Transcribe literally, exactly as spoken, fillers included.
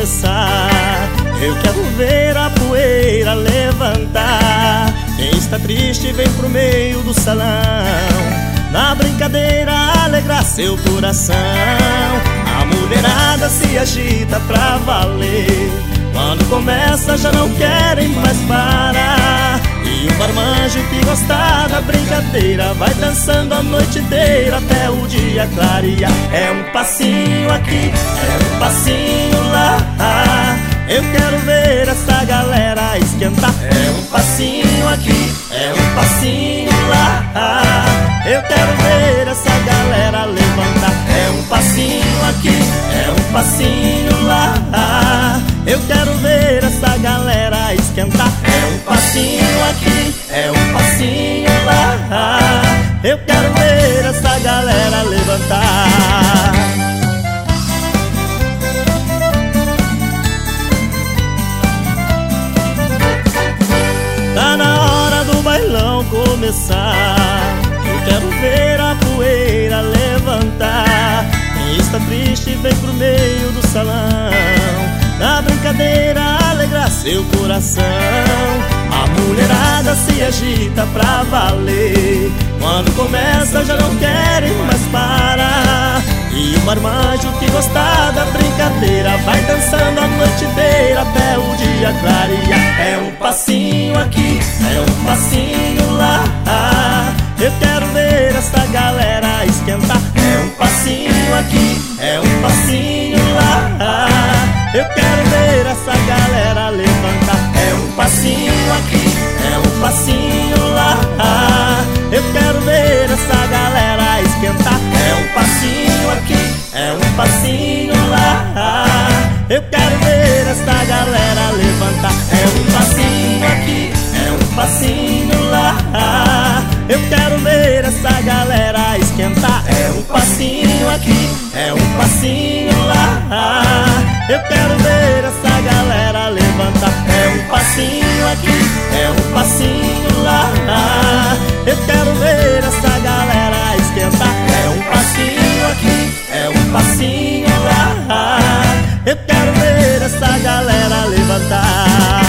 começar. Eu quero ver a poeira levantar. Quem está triste vem pro meio do salão, na brincadeira alegrar seu coração. A mulherada se agita pra valer, quando começa já não querem mais parar. E o marmanjo que gosta da brincadeira vai dançando a noite inteira até o dia clarear. É um passinho aqui, é um passinho lá. Eu quero ver essa galera esquentar. É um passinho aqui, é um passinho lá. Eu quero ver essa galera levantar. É um passinho aqui, é um passinho lá. Eu quero ver essa galera esquentar. É um passinho aqui, é um passinho lá. Eu quero ver essa galera levantar. Tá na hora do bailão começar. Eu quero ver a poeira levantar. Quem está triste vem pro meio do salão, na brincadeira alegrar seu coração. A mulherada se agita pra valer, quando começa já não querem mais parar. E o marmanjo que gosta da brincadeira vai dançando a noite inteira até o dia clarear. É um passinho aqui, é um passinho lá. Eu quero ver essa galera esquentar. É um passinho aqui, é um passinho lá. Eu quero ver essa galera levantar. É um passinho aqui, é um passinho lá. Eu quero ver essa galera esquentar. É um passinho aqui, é um passinho lá. Eu quero ver essa galera levantar. É um passinho aqui, é um passinho lá. Eu quero ver essa galera esquentar. É um passinho aqui, é um passinho lá. Eu quero ver essa galera levantar. É um passinho aqui, é um passinho lá. Eu quero ver essa galera esquentar. É um passinho aqui, é um passinho lá. Eu quero ver essa galera levantar.